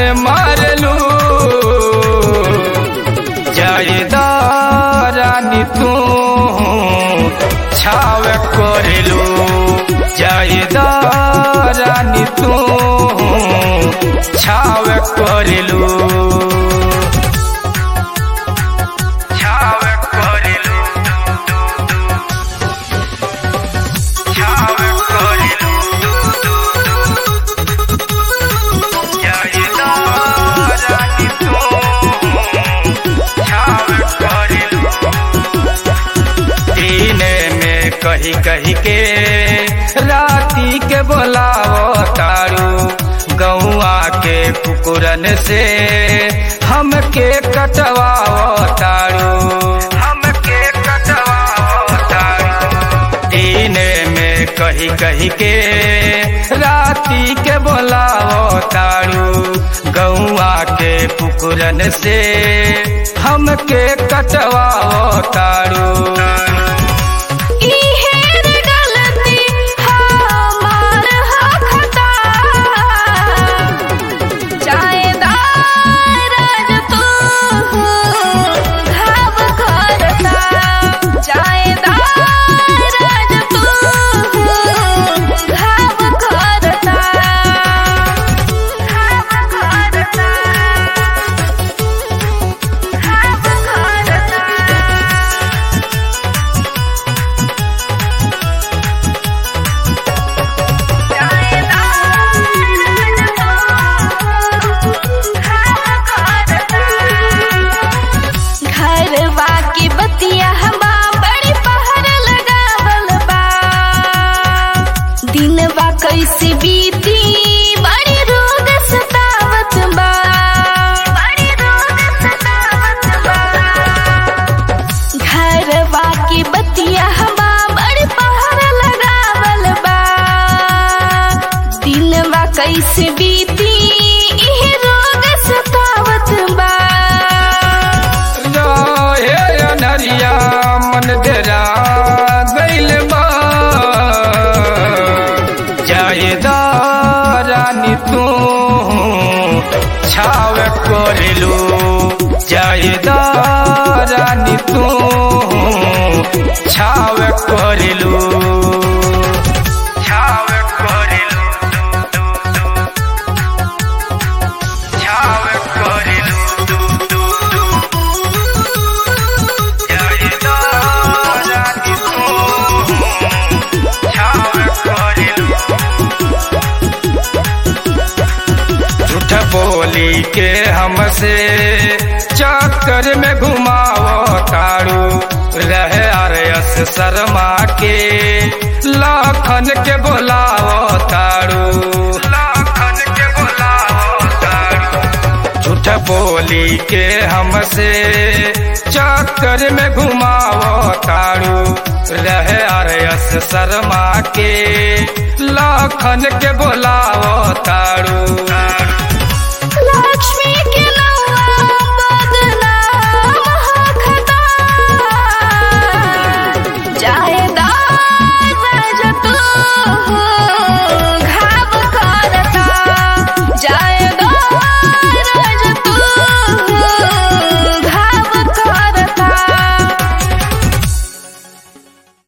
मारलू जायदा रानी तू छाव करलू जायदा रानी तू छाव करलू कही कही के राती के बोलावो तारू गौआ के कुकुरन से हमके कटवाओ तारू हमके कटवाओ तारू दीने में कही कही के राती के बोलावो तारू गौआ के कुकुरन से हमके कटवाओ तारू कैसे बीती बड़ी रोग सतावत बा बड़ी रोग सतावत बा घरवा की बतिया हवा बड़ी पहर लगावल बा दिनवा कैसे बीती इह रोग सतावत बा हे नरिया मन डेरा गइल बा जायदा रानी तू छाव करलू जायदा रानी तू छाव करलू छाव करलू छाव करलू जायदा रानी तू छाव करलू झूठ बोली के हमसे चक्कर में घुमाओ तारू रहे आरएस शर्मा के लाखन के बोलाओ तारू लाखन के बोलाओ तारू झूठ बोली के हमसे चक्कर में घुमाओ तारू रहे आरएस शर्मा के लाखन के बोलाओ तारू